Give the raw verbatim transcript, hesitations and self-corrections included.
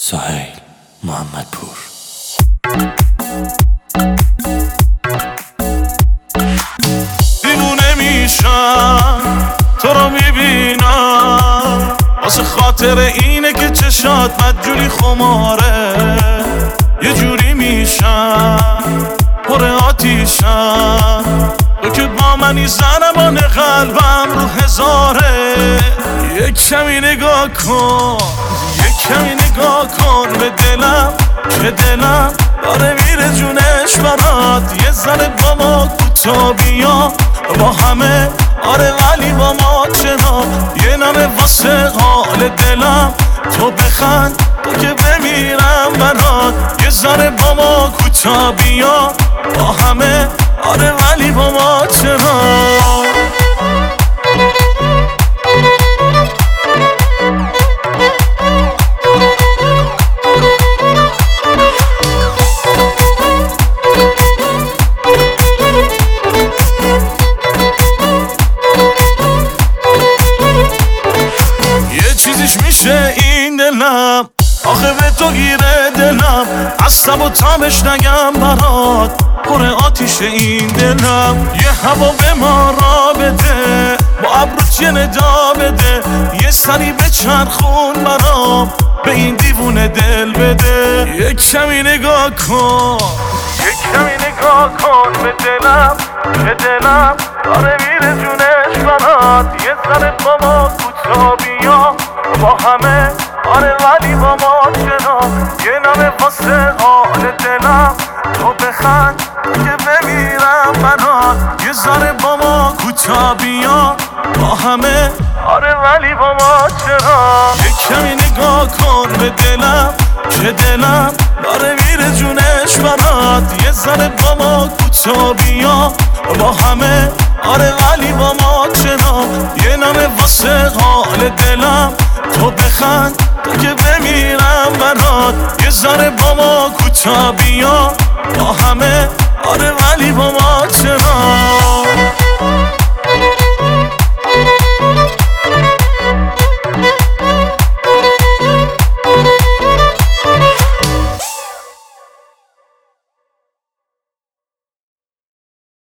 سهیل محمدپور. دیوونه میشم تو رو میبینم، واسه خاطر اینه که چشات بدجوری خماره. یه جوری میشم پر آتیشم، تو که با منی زنمان قلبم رو هزاره. یک کمی نگاه کن، یک کمی نگاه کن به دلم که دلم داره میره جونش برات. یه ذره با ما کوتا بیا با همه، آره ولی با ما چرا؟ یه نمه واسه حال دلم تو بخند، تو که بمیرم برات. یه ذره با ما کوتا بیا با همه، آره ولی با ما چرا؟ چیزیش میشه این دلم، آخه به تو گیره دلم. از تب و تابش نگم برات، پر آتیش این دلم. یه هوا به ما را بده، با ابروت یه ندا بده. یه سری به چرخون برام، به این دیوونه دل بده. یک کمی نگاه کن، یک کمی نگاه کن به دلم که دلم داره میره جونش برات. یه ذره با ما کوتا بیا با همه، آره ولی با ما چرا؟ یه نمه واسه حال دلم تو بخند که بمیرم برات. یه ذره با ما کوتا بیا با همه، آره ولی با ما چرا؟ یه کمی نگاه کن به دلم که دلم داره میره جونش برات. یه ذره با ما کوتا بیا با همه، آره ولی با ما چرا؟ یه نمه واسه حال دلم تو بخند، تو که بمیرم برات. یه ذره با ما کوتا بیا با همه، آره ولی با ما چرا؟